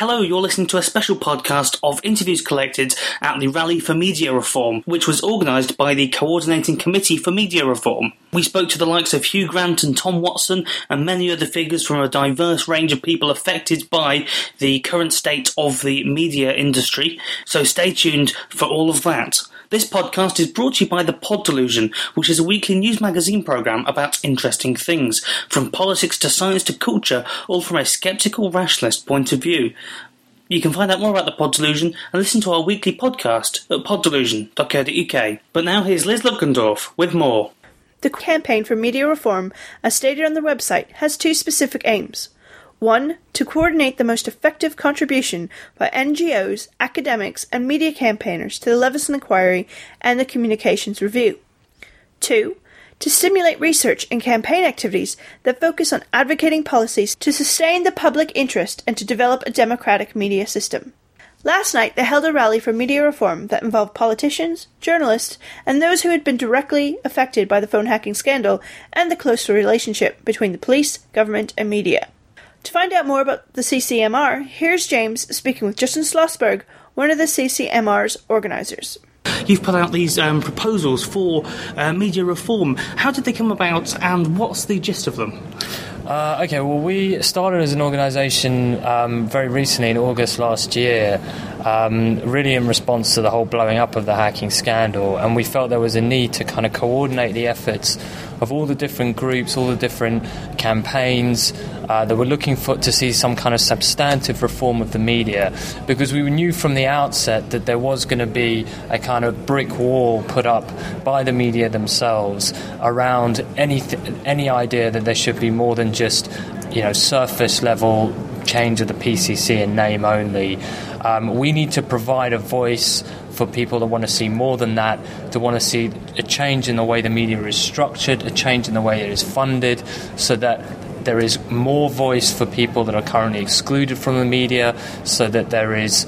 Hello, you're listening to a special podcast of interviews collected at the Rally for Media Reform, which was organised by the Coordinating Committee for Media Reform. We spoke to the likes of Hugh Grant and Tom Watson and many other figures from a diverse range of people affected by the current state of the media industry, so stay tuned for all of that. This podcast is brought to you by The Pod Delusion, which is a weekly news magazine programme about interesting things, from politics to science to culture, all from a sceptical rationalist point of view. You can find out more about The Pod Delusion and listen to our weekly podcast at poddelusion.co.uk. But now here's Liz Lukendorf with more. The campaign for media reform, as stated on their website, has two specific aims. 1. To coordinate the most effective contribution by NGOs, academics and media campaigners to the Leveson Inquiry and the Communications Review. 2. To stimulate research and campaign activities that focus on advocating policies to sustain the public interest and to develop a democratic media system. Last night they held a rally for media reform that involved politicians, journalists and those who had been directly affected by the phone hacking scandal and the close relationship between the police, government and media. To find out more about the CCMR, here's James speaking with Justin Schlossberg, one of the CCMR's organisers. You've put out these proposals for media reform. How did they come about and what's the gist of them? We started as an organisation very recently in August last year, really in response to the whole blowing up of the hacking scandal, and we felt there was a need to kind of coordinate the efforts of all the different groups, all the different campaigns that were looking to see some kind of substantive reform of the media, because we knew from the outset that there was going to be a kind of brick wall put up by the media themselves around any idea that there should be more than just, surface level change of the PCC in name only. We need to provide a voice for people that want to see more than that, to want to see a change in the way the media is structured, a change in the way it is funded, so that there is more voice for people that are currently excluded from the media, so that there is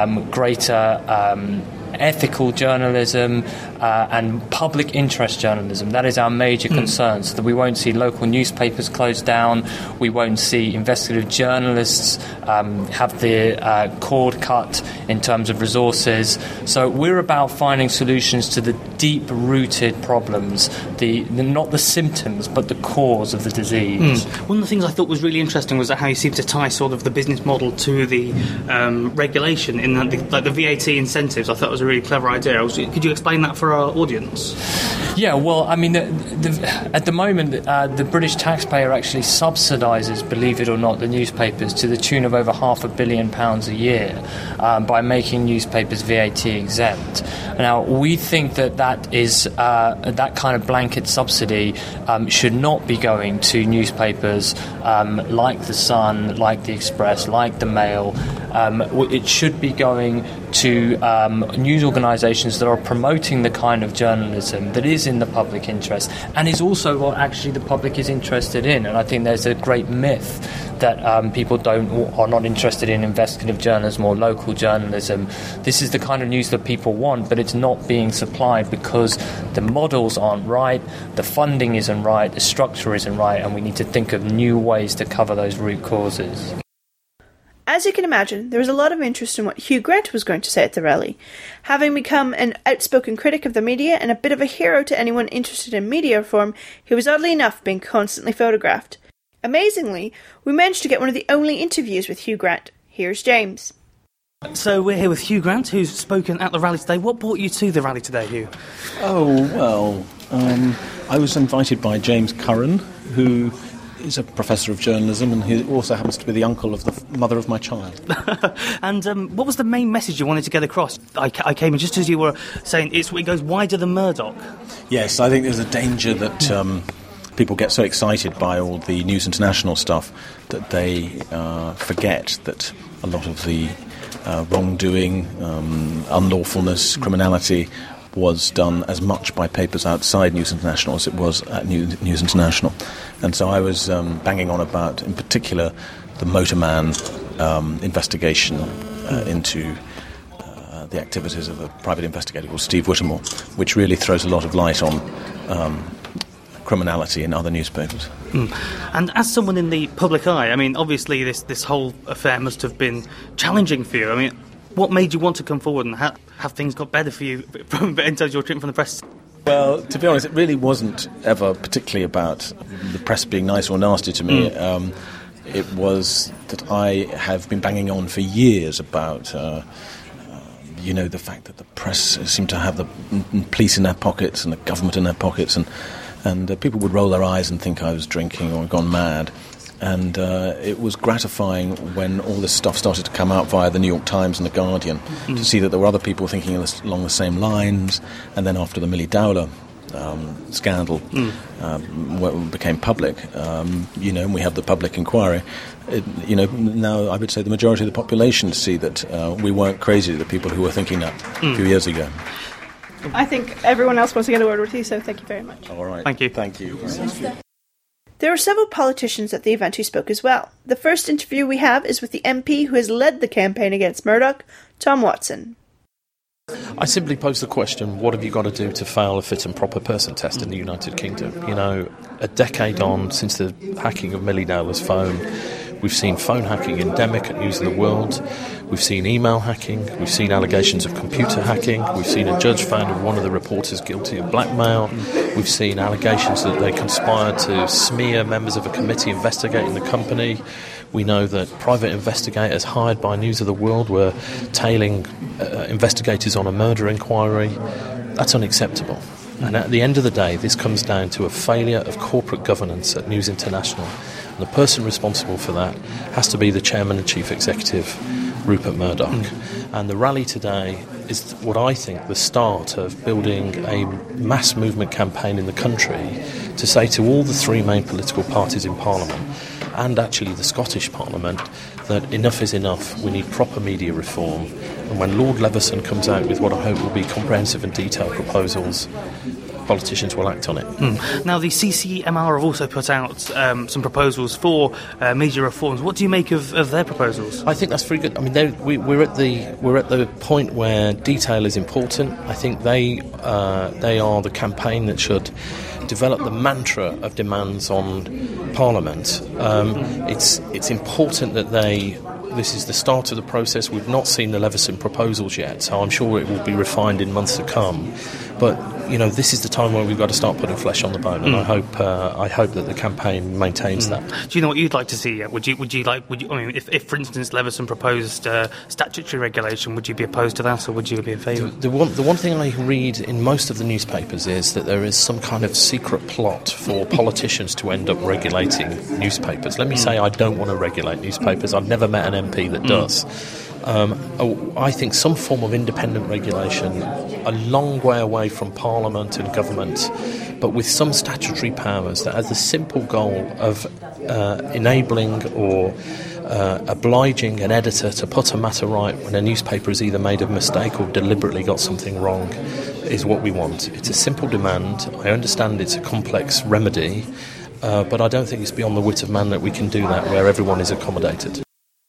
greater ethical journalism and public interest journalism. That is our major concern, so that we won't see local newspapers closed down, we won't see investigative journalists have the cord cut in terms of resources. So we're about finding solutions to the deep-rooted problems, not the symptoms, but the cause of the disease. One of the things I thought was really interesting was how you seem to tie sort of the business model to the regulation in that the VAT incentives. I thought it was a really clever idea. Could you explain that for our audience? Yeah, well, I mean, at the moment, the British taxpayer actually subsidises, believe it or not, the newspapers to the tune of over £500 million a year by making newspapers VAT exempt. Now, we think that is that kind of blanket subsidy should not be going to newspapers like The Sun, like The Express, like The Mail. It should be going to news organisations that are promoting the kind of journalism that is in the public interest and is also what actually the public is interested in. And I think there's a great myth that people are not interested in investigative journalism or local journalism. This is the kind of news that people want, but it's not being supplied because the models aren't right, the funding isn't right, the structure isn't right, and we need to think of new ways to cover those root causes. As you can imagine, there was a lot of interest in what Hugh Grant was going to say at the rally. Having become an outspoken critic of the media and a bit of a hero to anyone interested in media reform, he was oddly enough being constantly photographed. Amazingly, we managed to get one of the only interviews with Hugh Grant. Here's James. So we're here with Hugh Grant, who's spoken at the rally today. What brought you to the rally today, Hugh? I was invited by James Curran, who is a professor of journalism, and he also happens to be the uncle of the mother of my child. And what was the main message you wanted to get across? I came in just as you were saying, it goes wider than Murdoch. Yes, I think there's a danger that people get so excited by all the News International stuff that they forget that a lot of the wrongdoing, unlawfulness, criminality was done as much by papers outside News International as it was at News International. And so I was banging on about, in particular, the Motorman investigation into the activities of a private investigator called Steve Whittemore, which really throws a lot of light on criminality in other newspapers. And as someone in the public eye, I mean, obviously this whole affair must have been challenging for you. I mean, what made you want to come forward, and have things got better for you in terms of your treatment from the press? Well, to be honest, it really wasn't ever particularly about the press being nice or nasty to me. It was that I have been banging on for years about, the fact that the press seemed to have the police in their pockets and the government in their pockets, and people would roll their eyes and think I was drinking or gone mad. And it was gratifying when all this stuff started to come out via the New York Times and the Guardian to see that there were other people thinking along the same lines. And then after the Millie Dowler scandal became public, and we have the public inquiry, now I would say the majority of the population see that we weren't crazy, the people who were thinking that a few years ago. I think everyone else wants to get a word with you, so thank you very much. All right. Thank you. Thank you. There were several politicians at the event who spoke as well. The first interview we have is with the MP who has led the campaign against Murdoch, Tom Watson. I simply pose the question, what have you got to do to fail a fit and proper person test in the United Kingdom? A decade on since the hacking of Millie Dowler's phone, we've seen phone hacking endemic at News of the World. We've seen email hacking. We've seen allegations of computer hacking. We've seen a judge found one of the reporters guilty of blackmail. We've seen allegations that they conspired to smear members of a committee investigating the company. We know that private investigators hired by News of the World were tailing investigators on a murder inquiry. That's unacceptable. And at the end of the day, this comes down to a failure of corporate governance at News International. And the person responsible for that has to be the chairman and chief executive, Rupert Murdoch. And the rally today is what I think the start of building a mass movement campaign in the country to say to all the three main political parties in Parliament, and actually the Scottish Parliament, that enough is enough. We need proper media reform. And when Lord Leveson comes out with what I hope will be comprehensive and detailed proposals, politicians will act on it. Now, the CCMR have also put out some proposals for media reforms. What do you make of their proposals? I think that's very good. I mean, we're at the point where detail is important. I think they are the campaign that should develop the mantra of demands on Parliament. It's important that this is the start of the process. We've not seen the Leveson proposals yet, so I'm sure it will be refined in months to come. But this is the time where we've got to start putting flesh on the bone, and I hope that the campaign maintains that. Do you know what you'd like to see? Would you? I mean, if for instance Leveson proposed statutory regulation, would you be opposed to that, or would you be in favour? The one thing I read in most of the newspapers is that there is some kind of secret plot for politicians to end up regulating newspapers. Let me say, I don't want to regulate newspapers. I've never met an MP that does. I think some form of independent regulation, a long way away from Parliament and government, but with some statutory powers that has the simple goal of enabling or obliging an editor to put a matter right when a newspaper has either made a mistake or deliberately got something wrong, is what we want. It's a simple demand. I understand it's a complex remedy, but I don't think it's beyond the wit of man that we can do that where everyone is accommodated.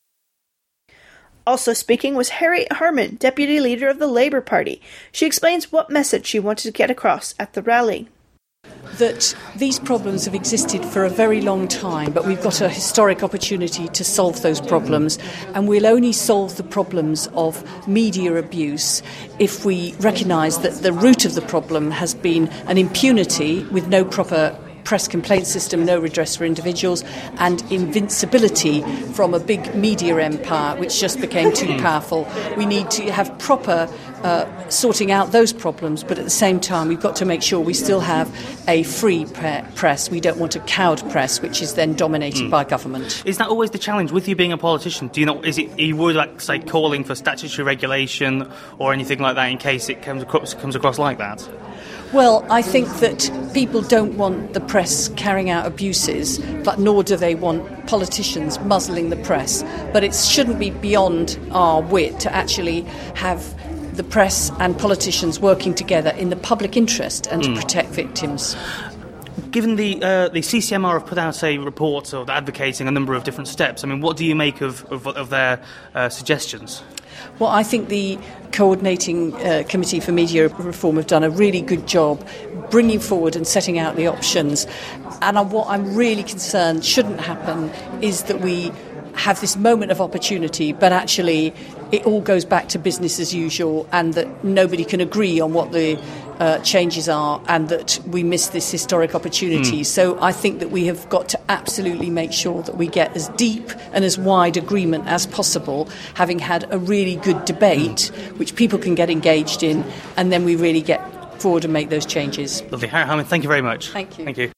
Also speaking was Harriet Harman, Deputy Leader of the Labour Party. She explains what message she wanted to get across at the rally. That these problems have existed for a very long time, but we've got a historic opportunity to solve those problems, and we'll only solve the problems of media abuse if we recognise that the root of the problem has been an impunity with no proper press complaint system, no redress for individuals, and invincibility from a big media empire which just became too powerful. We need to have proper sorting out those problems, but at the same time we've got to make sure we still have a free press. We don't want a cowed press which is then dominated by government. Is that always the challenge with you being a politician? Do you know, are you worried, like, say, calling for statutory regulation or anything like that in case it comes across like that? Well, I think that people don't want the press carrying out abuses, but nor do they want politicians muzzling the press. But it shouldn't be beyond our wit to actually have the press and politicians working together in the public interest and to protect victims. Given the CCMR have put out a report advocating a number of different steps, I mean, what do you make of their suggestions? Well, I think the Coordinating Committee for Media Reform have done a really good job bringing forward and setting out the options. And what I'm really concerned shouldn't happen is that we have this moment of opportunity, but actually it all goes back to business as usual, and that nobody can agree on what the changes are, and that we miss this historic opportunity. So I think that we have got to absolutely make sure that we get as deep and as wide agreement as possible, having had a really good debate which people can get engaged in, and then we really get forward and make those changes. Lovely. Harriet Harman, thank you very much. Thank you. Thank you.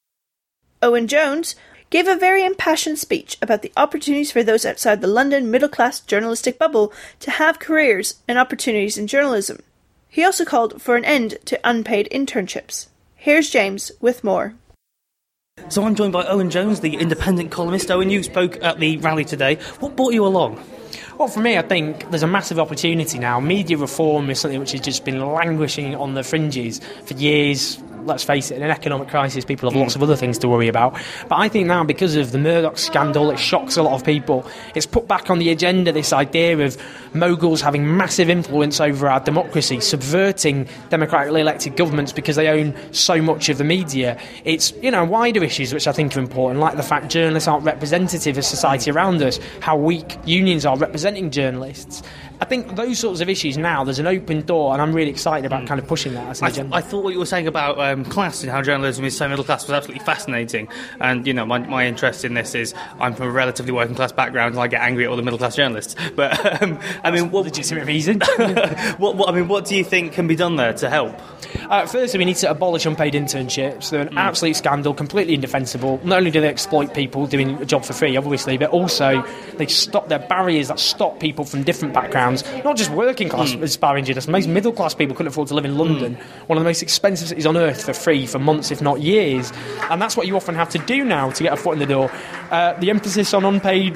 Owen Jones gave a very impassioned speech about the opportunities for those outside the London middle-class journalistic bubble to have careers and opportunities in journalism. He also called for an end to unpaid internships. Here's James with more. So I'm joined by Owen Jones, the independent columnist. Owen, you spoke at the rally today. What brought you along? Well, for me, I think there's a massive opportunity now. Media reform is something which has just been languishing on the fringes for years. Let's face it, in an economic crisis, people have lots of other things to worry about. But I think now, because of the Murdoch scandal, it shocks a lot of people. It's put back on the agenda this idea of moguls having massive influence over our democracy, subverting democratically elected governments because they own so much of the media. It's, wider issues which I think are important, like the fact journalists aren't representative of society around us, how weak unions are representing journalists. I think those sorts of issues now, there's an open door, and I'm really excited about kind of pushing that as an agenda. I thought what you were saying about class and how journalism is so middle class was absolutely fascinating. And, my interest in this is I'm from a relatively working class background and I get angry at all the middle class journalists. But, what legitimate reason. what do you think can be done there to help? Firstly, we need to abolish unpaid internships. They're an absolute scandal, completely indefensible. Not only do they exploit people doing a job for free, obviously, but also they stop their barriers that stop people from different backgrounds. Not just working class aspiring journalists, most middle class people couldn't afford to live in London, one of the most expensive cities on earth, for free for months, if not years. And that's what you often have to do now to get a foot in the door. The emphasis on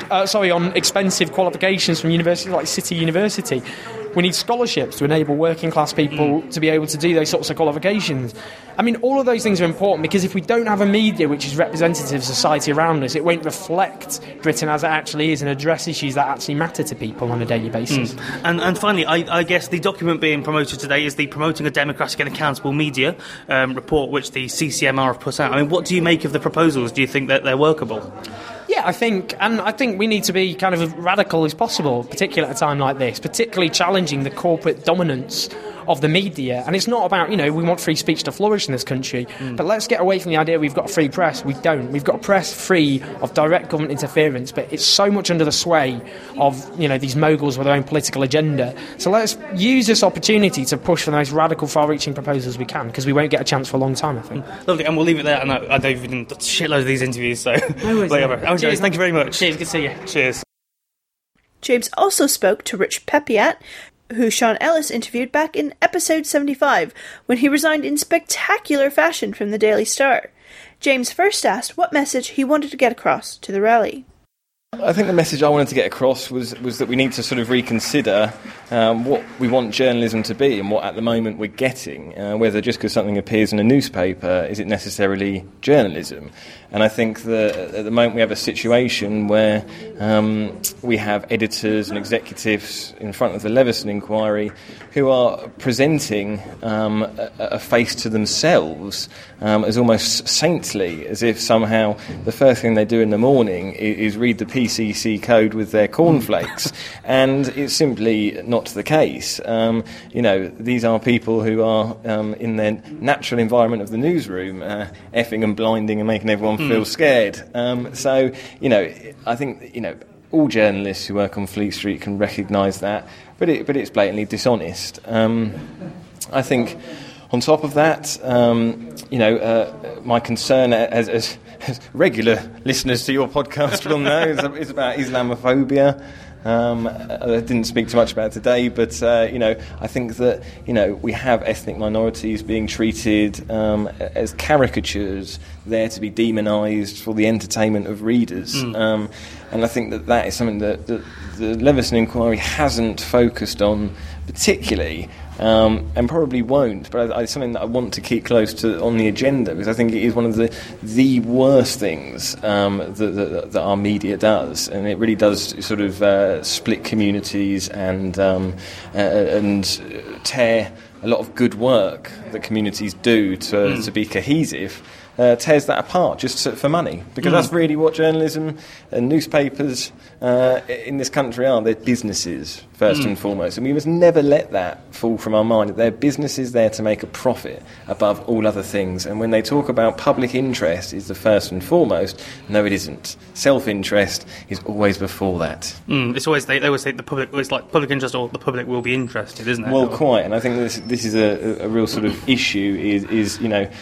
on expensive qualifications from universities like City University. We need scholarships to enable working class people to be able to do those sorts of qualifications. I mean, all of those things are important, because if we don't have a media which is representative of society around us, it won't reflect Britain as it actually is and address issues that actually matter to people on a daily basis. And finally, I guess the document being promoted today is the Promoting a Democratic and Accountable Media report, which the CCMR have put out. I mean, what do you make of the proposals? Do you think that they're workable? Yeah, I think we need to be kind of as radical as possible, particularly at a time like this, particularly challenging the corporate dominance of the media. And it's not about, we want free speech to flourish in this country, but let's get away from the idea we've got a free press. We don't. We've got a press free of direct government interference, but it's so much under the sway of, these moguls with their own political agenda. So let's use this opportunity to push for the most radical, far-reaching proposals we can, because we won't get a chance for a long time, I think. Lovely, and we'll leave it there. And I know you've done shitloads of these interviews, so... Cheers, thank you very much. Cheers, good to see you. Cheers. James also spoke to Rich Pepiat, who Sean Ellis interviewed back in episode 75, when he resigned in spectacular fashion from the Daily Star. James first asked what message he wanted to get across to the rally. I think the message I wanted to get across was that we need to sort of reconsider what we want journalism to be and what at the moment we're getting, whether just because something appears in a newspaper is it necessarily journalism. And I think that at the moment we have a situation where we have editors and executives in front of the Leveson inquiry who are presenting a face to themselves as almost saintly, as if somehow the first thing they do in the morning is read the PCC code with their cornflakes. And it's simply not the case. These are people who are in their natural environment of the newsroom, effing and blinding and making everyone feel scared. I think, all journalists who work on Fleet Street can recognise that, but it's blatantly dishonest. I think, on top of that, my concern, as regular listeners to your podcast will know, is about Islamophobia. I didn't speak too much about it today, but I think that we have ethnic minorities being treated as caricatures, there to be demonised for the entertainment of readers, and I think that is something that the Leveson inquiry hasn't focused on particularly. and probably won't. But it's something that I want to keep close to on the agenda, because I think it is one of the worst things that our media does, and it really does sort of split communities and tear a lot of good work that communities do to be cohesive. Tears that apart just for money, because that's really what journalism and newspapers in this country are. They're businesses first and foremost, and we must never let that fall from our mind, that they're businesses there to make a profit above all other things. And when they talk about public interest is the first and foremost, no, it isn't. Self-interest is always before that. It's always they always say the public. It's like public interest or the public will be interested, isn't it? Well, quite, and I think this is a real sort of issue. Is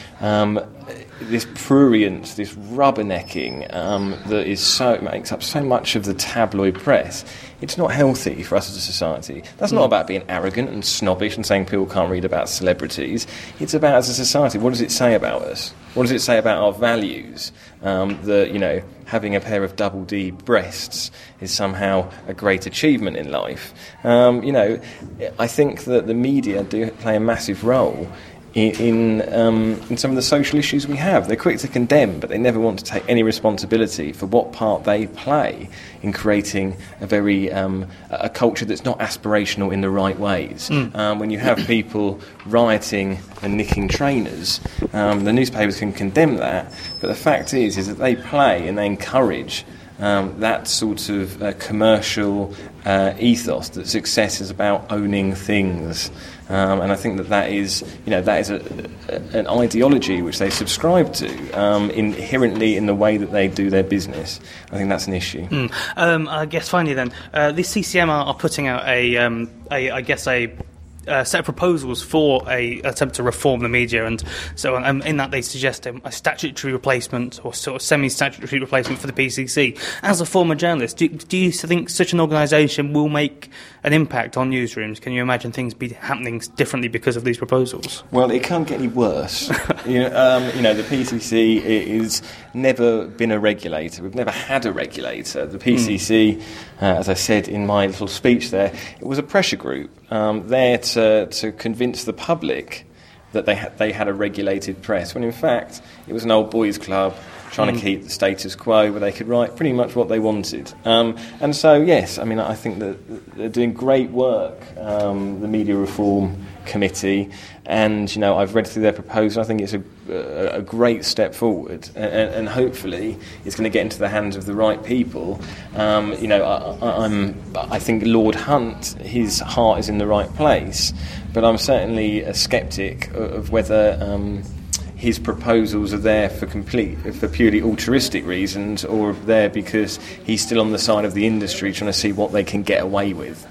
this prurience, this rubbernecking that makes up so much of the tabloid press. It's not healthy for us as a society. That's not about being arrogant and snobbish and saying people can't read about celebrities. It's about, as a society, what does it say about us? What does it say about our values? That, having a pair of double D breasts is somehow a great achievement in life. I think that the media do play a massive role in some of the social issues we have. They're quick to condemn, but they never want to take any responsibility for what part they play in creating a culture that's not aspirational in the right ways. When you have people rioting and nicking trainers, the newspapers can condemn that, but the fact is that they play and they encourage that sort of commercial ethos, that success is about owning things. And I think that is an ideology which they subscribe to inherently in the way that they do their business. I think that's an issue. I guess finally then, the CCM are putting out a set of proposals for a attempt to reform the media, and so in that they suggest a statutory replacement or sort of semi-statutory replacement for the PCC. As a former journalist, do you think such an organisation will make an impact on newsrooms? Can you imagine things be happening differently because of these proposals? Well, it can't get any worse. The PCC is never been a regulator. We've never had a regulator. The PCC, as I said in my little speech there, it was a pressure group there to convince the public that they had a regulated press, when in fact it was an old boys club trying to keep the status quo where they could write pretty much what they wanted. And so, yes, I think that they're doing great work, the Media Reform Committee, and I've read through their proposal. I think it's a great step forward, and hopefully it's going to get into the hands of the right people. I think Lord Hunt, his heart is in the right place, but I'm certainly a sceptic of whether his proposals are there for purely altruistic reasons, or there because he's still on the side of the industry trying to see what they can get away with.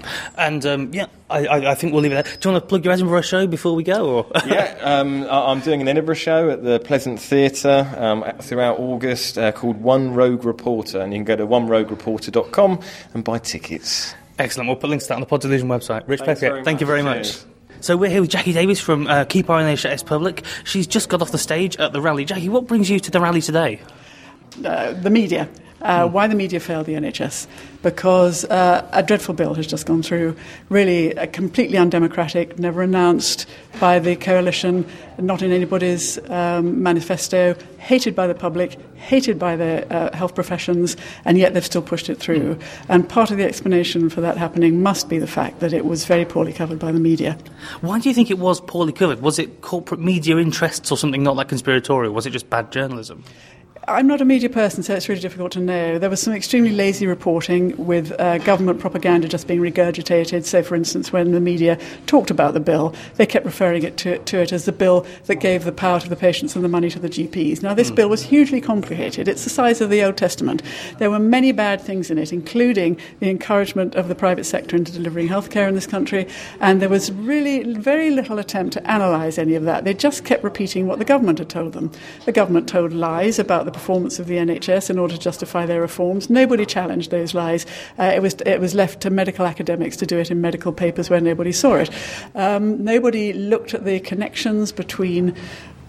I think we'll leave it there. Do you want to plug your Edinburgh show before we go? Or? I'm doing an Edinburgh show at the Pleasant Theatre throughout August called One Rogue Reporter, and you can go to oneroguereporter.com and buy tickets. Excellent. We'll put links to that on the Pod Delusion website. Rich Peckett, thank you very much. So we're here with Jackie Davies from Keep Our NHS Public. She's just got off the stage at the rally. Jackie, what brings you to the rally today? The media. Why the media failed the NHS? Because a dreadful bill has just gone through, really completely undemocratic, never announced by the coalition, not in anybody's manifesto, hated by the public, hated by the health professions, and yet they've still pushed it through. And part of the explanation for that happening must be the fact that it was very poorly covered by the media. Why do you think it was poorly covered? Was it corporate media interests or something not that conspiratorial? Was it just bad journalism? I'm not a media person, so it's really difficult to know. There was some extremely lazy reporting with government propaganda just being regurgitated. So, for instance, when the media talked about the bill, they kept referring it to it as the bill that gave the power to the patients and the money to the GPs. Now, this bill was hugely complicated. It's the size of the Old Testament. There were many bad things in it, including the encouragement of the private sector into delivering healthcare in this country, and there was really very little attempt to analyse any of that. They just kept repeating what the government had told them. The government told lies about the performance of the NHS in order to justify their reforms. Nobody challenged those lies. It was left to medical academics to do it in medical papers where nobody saw it. Nobody looked at the connections between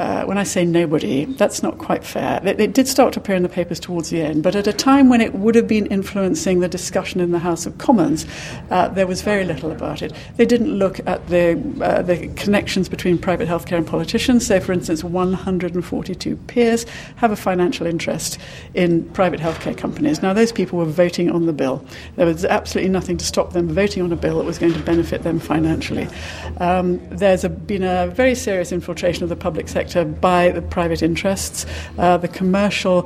when I say nobody, that's not quite fair. It did start to appear in the papers towards the end, but at a time when it would have been influencing the discussion in the House of Commons, there was very little about it. They didn't look at the connections between private healthcare and politicians. So, for instance, 142 peers have a financial interest in private healthcare companies. Now, those people were voting on the bill. There was absolutely nothing to stop them voting on a bill that was going to benefit them financially. There's been a very serious infiltration of the public sector by the private interests. The commercial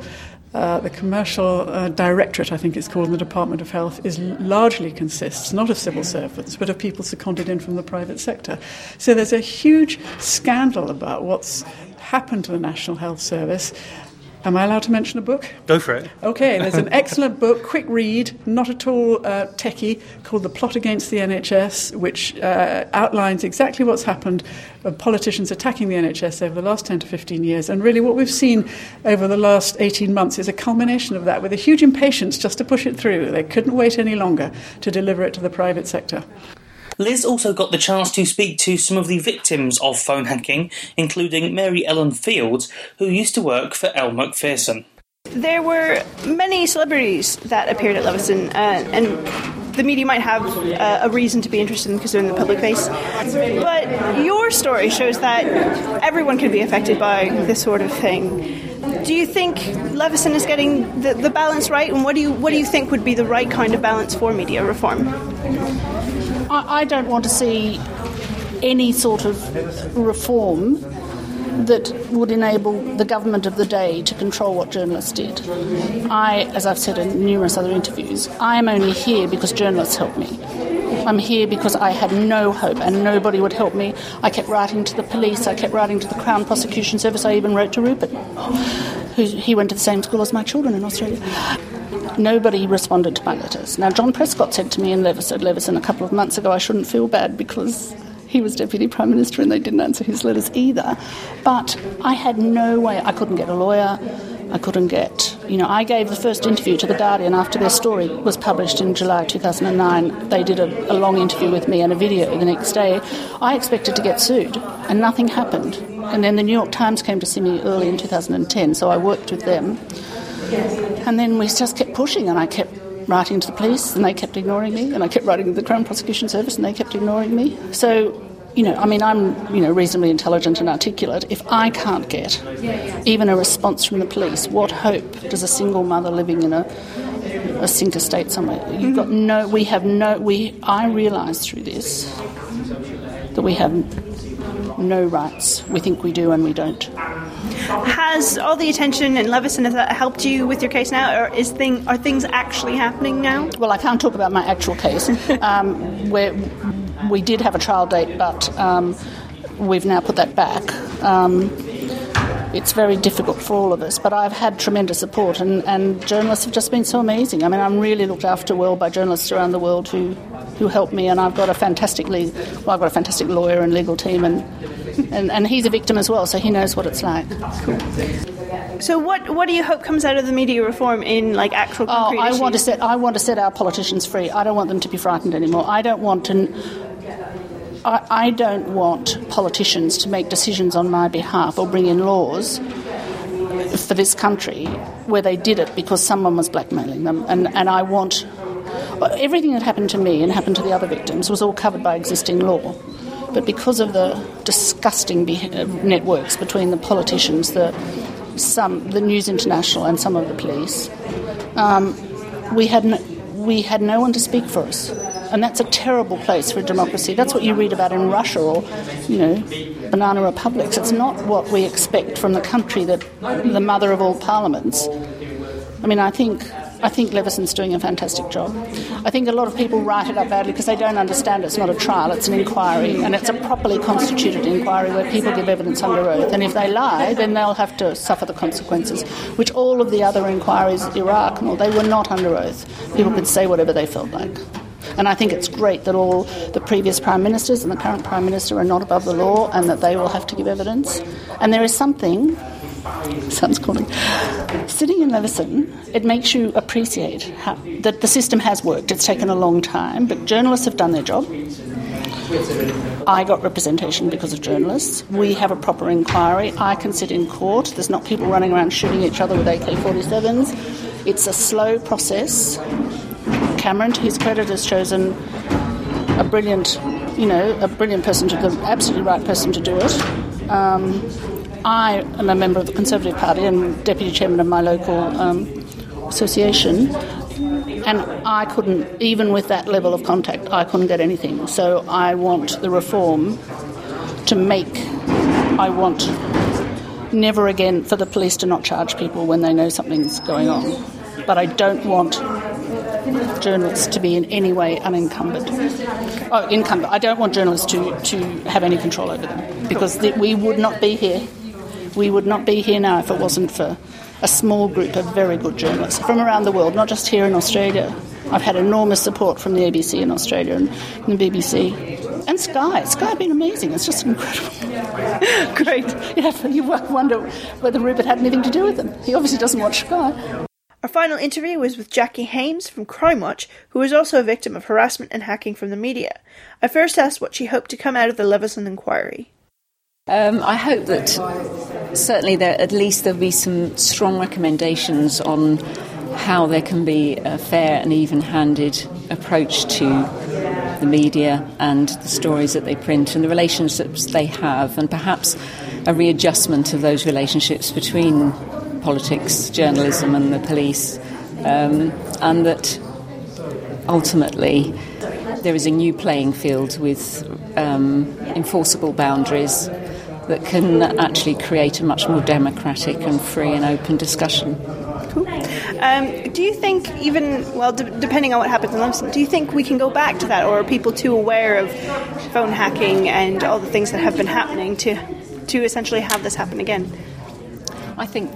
directorate, I think it's called, in the Department of Health, largely consists not of civil servants, but of people seconded in from the private sector. So there's a huge scandal about what's happened to the National Health Service. Am I allowed to mention a book? Go for it. Okay, there's an excellent book, quick read, not at all techie, called The Plot Against the NHS, which outlines exactly what's happened of politicians attacking the NHS over the last 10 to 15 years. And really what we've seen over the last 18 months is a culmination of that, with a huge impatience just to push it through. They couldn't wait any longer to deliver it to the private sector. Liz also got the chance to speak to some of the victims of phone hacking, including Mary Ellen Fields, who used to work for Elle Macpherson. There were many celebrities that appeared at Leveson, and the media might have a reason to be interested in because they're in the public face. But your story shows that everyone can be affected by this sort of thing. Do you think Leveson is getting the balance right, and what do you think would be the right kind of balance for media reform? I don't want to see any sort of reform that would enable the government of the day to control what journalists did. As I've said in numerous other interviews, I am only here because journalists helped me. I'm here because I had no hope and nobody would help me. I kept writing to the police, I kept writing to the Crown Prosecution Service, I even wrote to Rupert, he went to the same school as my children in Australia. Nobody responded to my letters. Now, John Prescott said to me in Leveson a couple of months ago I shouldn't feel bad because he was Deputy Prime Minister and they didn't answer his letters either. But I had no way. I couldn't get a lawyer. I couldn't get... I gave the first interview to The Guardian after their story was published in July 2009. They did a long interview with me and a video the next day. I expected to get sued and nothing happened. And then the New York Times came to see me early in 2010, so I worked with them. And then we just kept pushing, and I kept writing to the police, and they kept ignoring me, and I kept writing to the Crown Prosecution Service, and they kept ignoring me. So, I'm reasonably intelligent and articulate. If I can't get even a response from the police, what hope does a single mother living in a sink estate somewhere? You've got I realise through this that we have no rights. We think we do, and we don't. Has all the attention in Leveson, has that helped you with your case now, or are things actually happening now? Well, I can't talk about my actual case. Where we did have a trial date, but we've now put that back. It's very difficult for all of us, but I've had tremendous support, and journalists have just been so amazing. I mean, I'm really looked after well by journalists around the world who help me, and I've got a fantastic lawyer and legal team, and he's a victim as well, so he knows what it's like. Cool. So what do you hope comes out of the media reform in actual concrete issues? I want to set our politicians free. I don't want them to be frightened anymore. I don't want politicians to make decisions on my behalf or bring in laws for this country where they did it because someone was blackmailing them. And I want... Everything that happened to me and happened to the other victims was all covered by existing law. But because of the disgusting networks between the politicians, the News International and some of the police, we had no one to speak for us. And that's a terrible place for a democracy. That's what you read about in Russia or, banana republics. It's not what we expect from the country that the mother of all parliaments. I mean, I think Leveson's doing a fantastic job. I think a lot of people write it up badly because they don't understand it's not a trial, it's an inquiry, and it's a properly constituted inquiry where people give evidence under oath, and if they lie, then they'll have to suffer the consequences, which all of the other inquiries, Iraq and all, they were not under oath. People could say whatever they felt like. And I think it's great that all the previous Prime Ministers and the current Prime Minister are not above the law and that they will have to give evidence. And there is something... Sun's calling. Sitting in Leveson, it makes you appreciate that the system has worked. It's taken a long time, but journalists have done their job. I got representation because of journalists. We have a proper inquiry. I can sit in court. There's not people running around shooting each other with AK-47s. It's a slow process. Cameron, to his credit, has chosen a brilliant person, the absolutely right person to do it. I am a member of the Conservative Party and deputy chairman of my local association, and I couldn't, even with that level of contact, I couldn't get anything. So I want the reform I want never again for the police to not charge people when they know something's going on. But I don't want journalists to be in any way unencumbered. I don't want journalists to have any control over them, because we would not be here. We would not be here now if it wasn't for a small group of very good journalists from around the world, not just here in Australia. I've had enormous support from the ABC in Australia and the BBC. And Sky. Sky have been amazing. It's just incredible. Great. You wonder whether Rupert had anything to do with them. He obviously doesn't watch Sky. Our final interview was with Jackie Hames from Crime Watch, who was also a victim of harassment and hacking from the media. I first asked what she hoped to come out of the Leveson inquiry. I hope that certainly there'll be some strong recommendations on how there can be a fair and even-handed approach to the media and the stories that they print and the relationships they have, and perhaps a readjustment of those relationships between politics, journalism and the police, and that ultimately there is a new playing field with enforceable boundaries that can actually create a much more democratic and free and open discussion. Cool. Do you think depending on what happens in Leveson, do you think we can go back to that, or are people too aware of phone hacking and all the things that have been happening to essentially have this happen again? I think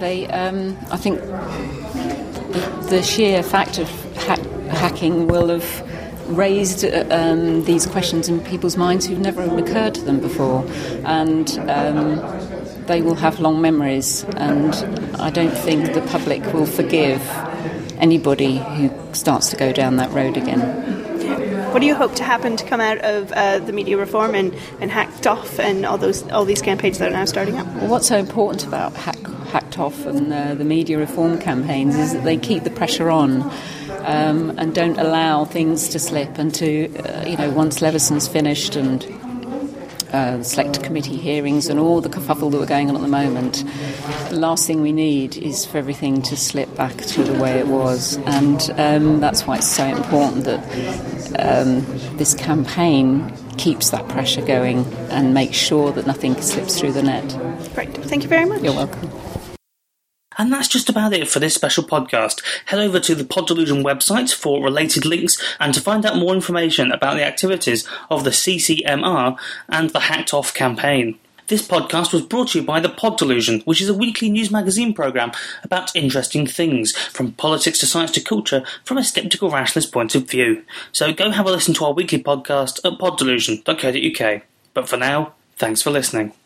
the sheer fact of hacking will have raised these questions in people's minds who've never even occurred to them before, and they will have long memories, and I don't think the public will forgive anybody who starts to go down that road again. What do you hope to happen to come out of the media reform and Hacked Off and all these campaigns that are now starting up? Well, what's so important about Hacked Off and the media reform campaigns is that they keep the pressure on and don't allow things to slip, and to once Leveson's finished and select committee hearings and all the kerfuffle that we're going on at the moment, the last thing we need is for everything to slip back to the way it was, and that's why it's so important that this campaign keeps that pressure going and makes sure that nothing slips through the net. Great. Thank you very much. You're welcome. And that's just about it for this special podcast. Head over to the Pod Delusion website for related links and to find out more information about the activities of the CCMR and the Hacked Off campaign. This podcast was brought to you by the Pod Delusion, which is a weekly news magazine programme about interesting things, from politics to science to culture, from a sceptical rationalist point of view. So go have a listen to our weekly podcast at poddelusion.co.uk. But for now, thanks for listening.